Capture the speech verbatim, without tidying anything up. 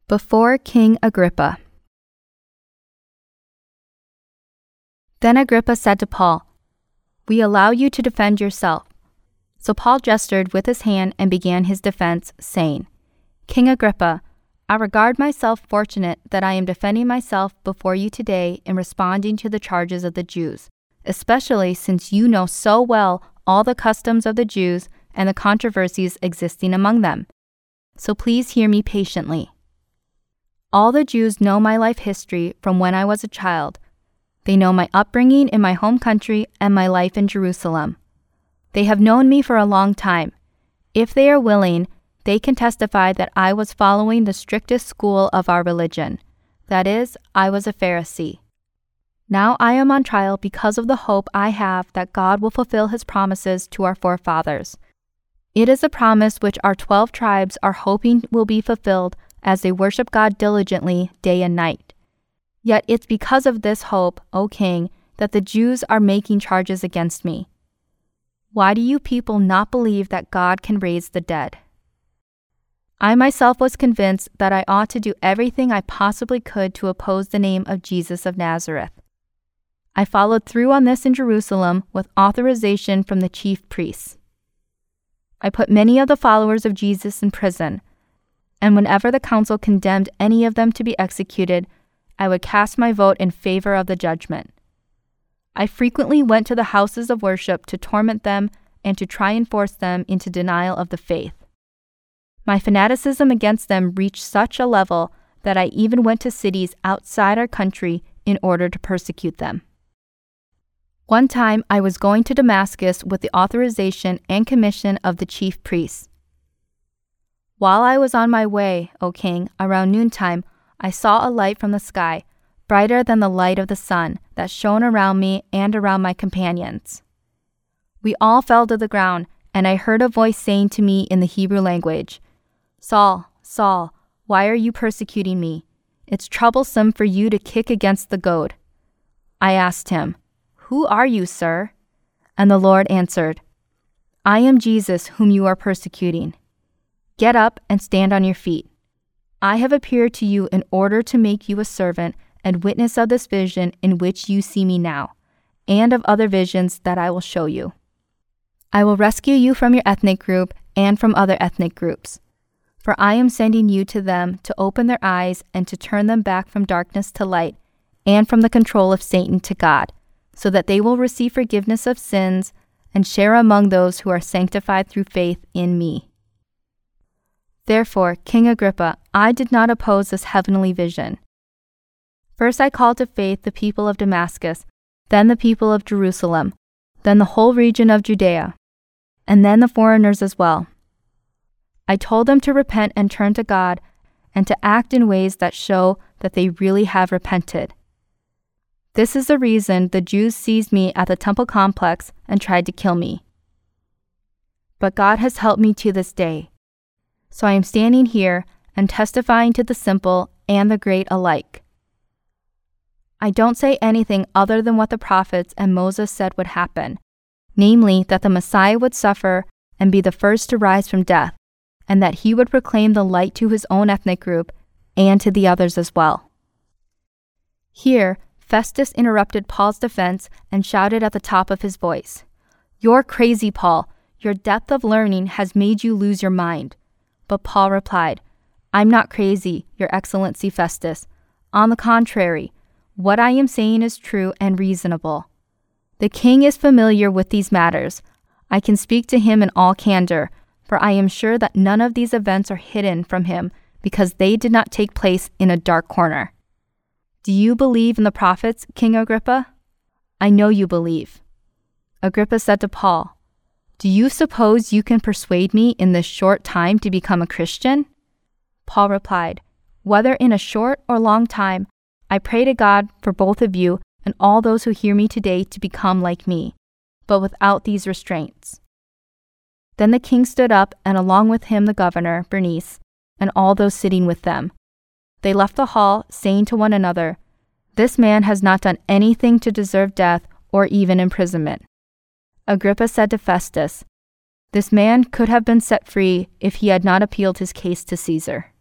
Before King Agrippa. Then Agrippa said to Paul, "We allow you to defend yourself." So Paul gestured with his hand and began his defense, saying, "King Agrippa, I regard myself fortunate that I am defending myself before you today in responding to the charges of the Jews, especially since you know so well all the customs of the Jews and the controversies existing among them. So please hear me patiently. All the Jews know my life history from when I was a child. They know my upbringing in my home country and my life in Jerusalem. They have known me for a long time. If they are willing, they can testify that I was following the strictest school of our religion. That is, I was a Pharisee. Now I am on trial because of the hope I have that God will fulfill his promises to our forefathers. It is a promise which our twelve tribes are hoping will be fulfilled as they worship God diligently day and night. Yet it's because of this hope, O King, that the Jews are making charges against me. Why do you people not believe that God can raise the dead?" I myself was convinced that I ought to do everything I possibly could to oppose the name of Jesus of Nazareth. I followed through on this in Jerusalem with authorization from the chief priests. I put many of the followers of Jesus in prison, and whenever the council condemned any of them to be executed, I would cast my vote in favor of the judgment. I frequently went to the houses of worship to torment them and to try and force them into denial of the faith. My fanaticism against them reached such a level that I even went to cities outside our country in order to persecute them. One time I was going to Damascus with the authorization and commission of the chief priests. While I was on my way, O King, around noontime, I saw a light from the sky, brighter than the light of the sun, that shone around me and around my companions. We all fell to the ground, and I heard a voice saying to me in the Hebrew language, "Saul, Saul, why are you persecuting me? It's troublesome for you to kick against the goad." I asked him, "Who are you, sir?" And the Lord answered, "I am Jesus whom you are persecuting. Get up and stand on your feet. I have appeared to you in order to make you a servant and witness of this vision in which you see me now, and of other visions that I will show you. I will rescue you from your ethnic group and from other ethnic groups, for I am sending you to them to open their eyes and to turn them back from darkness to light and from the control of Satan to God, so that they will receive forgiveness of sins and share among those who are sanctified through faith in me. Therefore, King Agrippa, I did not oppose this heavenly vision. First I called to faith the people of Damascus, then the people of Jerusalem, then the whole region of Judea, and then the foreigners as well. I told them to repent and turn to God, and to act in ways that show that they really have repented. This is the reason the Jews seized me at the temple complex and tried to kill me. But God has helped me to this day. So I am standing here and testifying to the simple and the great alike. I don't say anything other than what the prophets and Moses said would happen, namely that the Messiah would suffer and be the first to rise from death, and that he would proclaim the light to his own ethnic group and to the others as well." Here, Festus interrupted Paul's defense and shouted at the top of his voice, "You're crazy, Paul. Your depth of learning has made you lose your mind." But Paul replied, "I'm not crazy, Your Excellency Festus. On the contrary, what I am saying is true and reasonable. The king is familiar with these matters. I can speak to him in all candor, for I am sure that none of these events are hidden from him because they did not take place in a dark corner. Do you believe in the prophets, King Agrippa? I know you believe." Agrippa said to Paul, "Do you suppose you can persuade me in this short time to become a Christian?" Paul replied, "Whether in a short or long time, I pray to God for both of you and all those who hear me today to become like me, but without these restraints." Then the king stood up, and along with him the governor, Bernice, and all those sitting with them. They left the hall, saying to one another, "This man has not done anything to deserve death or even imprisonment." Agrippa said to Festus, "This man could have been set free if he had not appealed his case to Caesar."